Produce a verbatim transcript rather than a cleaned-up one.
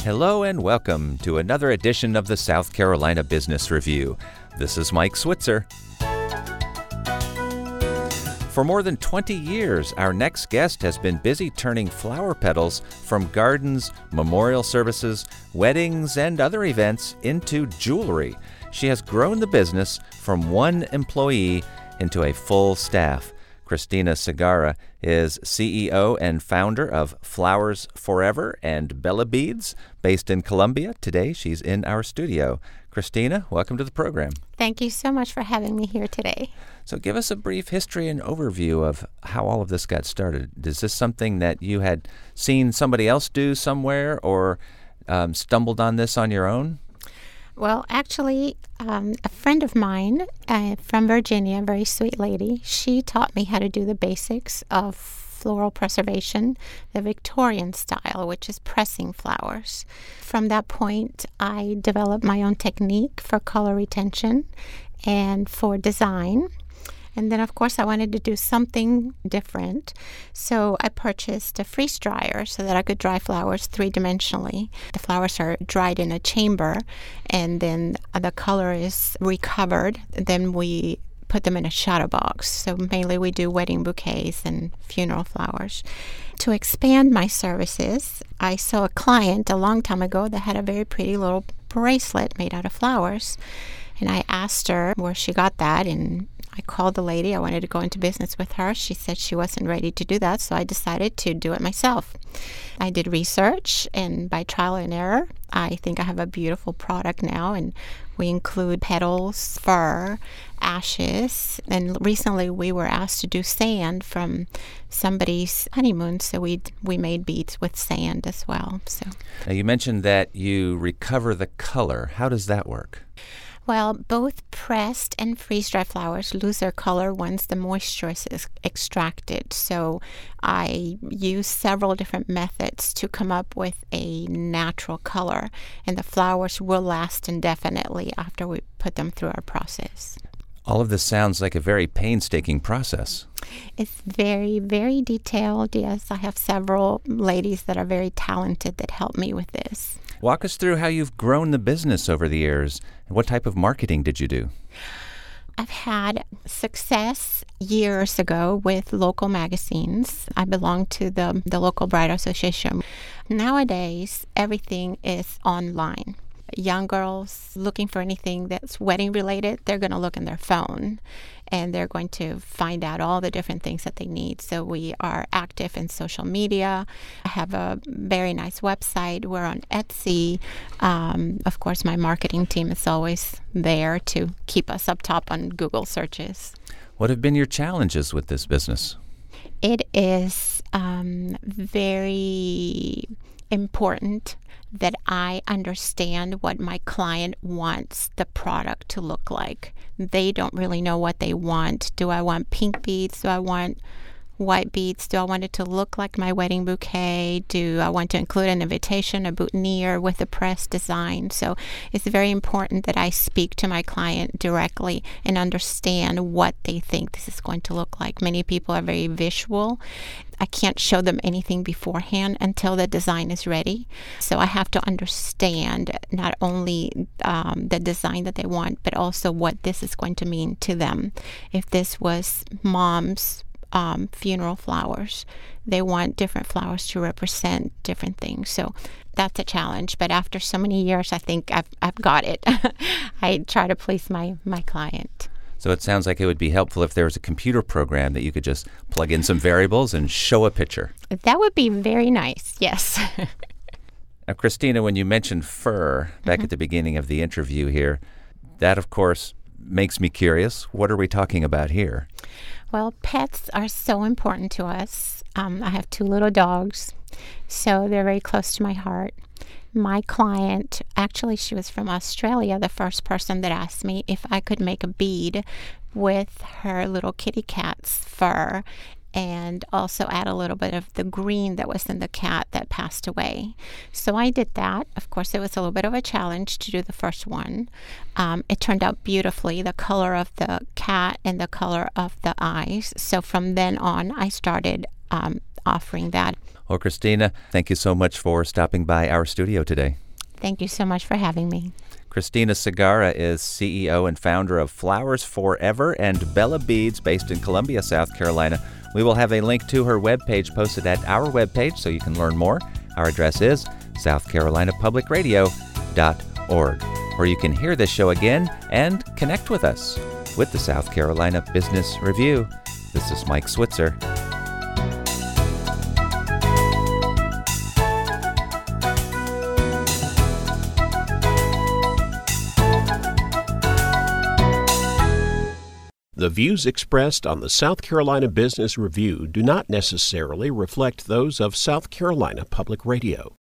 Hello and welcome to another edition of the South Carolina Business Review. This is Mike Switzer. For more than twenty years, our next guest has been busy turning flower petals from gardens, memorial services, weddings, and other events into jewelry. She has grown the business from one employee into a full staff. Christina Segarra is C E O and founder of Flowers Forever and Bella Beads, based in Columbia. Today, she's in our studio. Christina, welcome to the program. Thank you so much for having me here today. So give us a brief history and overview of how all of this got started. Is this something that you had seen somebody else do somewhere or um, stumbled on this on your own? Well, actually, um, a friend of mine uh, from Virginia, a very sweet lady, she taught me how to do the basics of floral preservation, the Victorian style, which is pressing flowers. From that point, I developed my own technique for color retention and for design. And then, of course, I wanted to do something different. So I purchased a freeze dryer so that I could dry flowers three-dimensionally. The flowers are dried in a chamber, and then the color is recovered. Then we put them in a shadow box. So mainly we do wedding bouquets and funeral flowers. To expand my services, I saw a client a long time ago that had a very pretty little bracelet made out of flowers. And I asked her where she got that, and I called the lady. I wanted to go into business with her. She said she wasn't ready to do that, so I decided to do it myself. I did research, and by trial and error, I think I have a beautiful product now, and we include petals, fur, ashes, and recently we were asked to do sand from somebody's honeymoon, so we we made beads with sand as well. So, now you mentioned that you recover the color. How does that work? Well, both pressed and freeze-dried flowers lose their color once the moisture is extracted. So I use several different methods to come up with a natural color, and the flowers will last indefinitely after we put them through our process. All of this sounds like a very painstaking process. It's very, very detailed. Yes, I have several ladies that are very talented that help me with this. Walk us through how you've grown the business over the years. And what type of marketing did you do? I've had success years ago with local magazines. I belong to the, the local bridal association. Nowadays, everything is online. Young girls looking for anything that's wedding related, they're going to look in their phone and they're going to find out all the different things that they need. So we are active in social media. I have a very nice website. We're on Etsy. Um, of course, my marketing team is always there to keep us up top on Google searches. What have been your challenges with this business? It is um, very important that I understand what my client wants the product to look like. They don't really know what they want. Do I want pink beads? Do I want white beads? Do I want it to look like my wedding bouquet? Do I want to include an invitation, a boutonniere with a press design? So it's very important that I speak to my client directly and understand what they think this is going to look like. Many people are very visual. I can't show them anything beforehand until the design is ready. So I have to understand not only um, the design that they want, but also what this is going to mean to them. If this was mom's Um, funeral flowers. They want different flowers to represent different things. So that's a challenge. But after so many years, I think I've I've got it. I try to please my, my client. So it sounds like it would be helpful if there was a computer program that you could just plug in some variables and show a picture. That would be very nice, yes. Now, Christina, when you mentioned fur back mm-hmm. at the beginning of the interview here, that, of course, makes me curious. What are we talking about here? Well, pets are so important to us. Um, I have two little dogs, so they're very close to my heart. My client, actually, she was from Australia, the first person that asked me if I could make a bead with her little kitty cat's fur and also add a little bit of the green that was in the cat that passed away. So I did that. Of course, it was a little bit of a challenge to do the first one. Um, it turned out beautifully, the color of the cat and the color of the eyes. So from then on, I started um, offering that. Well, Christina, thank you so much for stopping by our studio today. Thank you so much for having me. Christina Segarra is C E O and founder of Flowers Forever and Bella Beads based in Columbia, South Carolina. We will have a link to her webpage posted at our webpage so you can learn more. Our address is south carolina public radio dot org, where you can hear this show again and connect with us. With the South Carolina Business Review, this is Mike Switzer. The views expressed on the South Carolina Business Review do not necessarily reflect those of South Carolina Public Radio.